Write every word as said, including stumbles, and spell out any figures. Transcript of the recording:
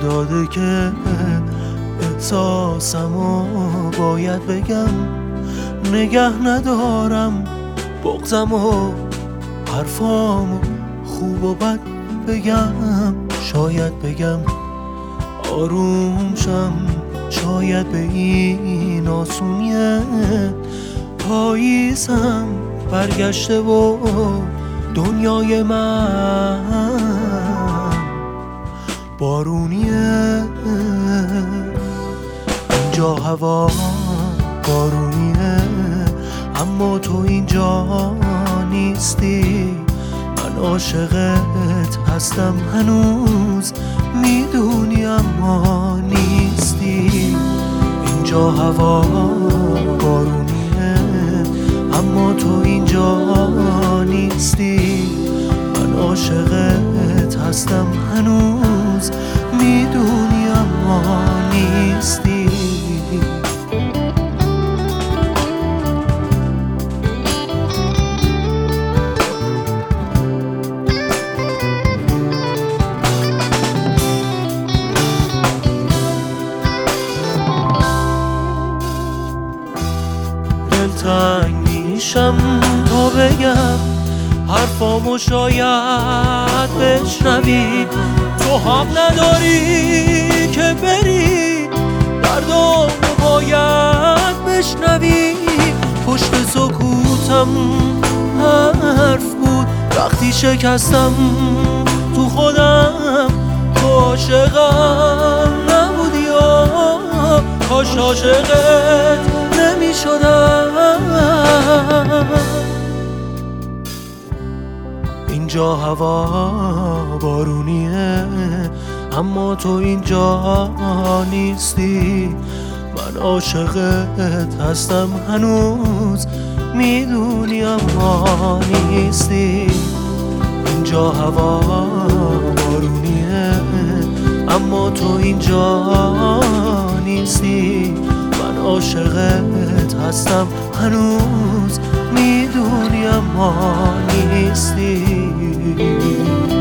داده که احساسمو باید بگم، نگه ندارم بغضمو، حرفامو خوب و بد بگم، شاید بگم آروم شم، شاید به این آسونیه. پاییزم برگشته و دنیای من بارونیه. اینجا هوا بارونیه، اما تو اینجا نیستی. من عاشقت هستم هنوز، میدونی اما نیستی. اینجا هوا بارونیه، اما تو اینجا نیستی. من عاشقت هستم هنوز، میدونی اما نیستی. دلتنگ میشم تا بگم حرفامو شاید بشنوی. تو هم نداری که بری، دردامو باید بشنوی. پشت سکوتم حرف بود وقتی شکستم تو خودم. تو عاشقم نبودی یا کاش عاشقت نمی شدم. اینجا هوا بارونیه، اما تو اینجا نیستی. من عاشقت هستم هنوز، میدونی اما نیستی. اینجا هوا بارونیه، اما تو اینجا نیستی. من عاشقت هستم هنوز، میدونی اما نیستی.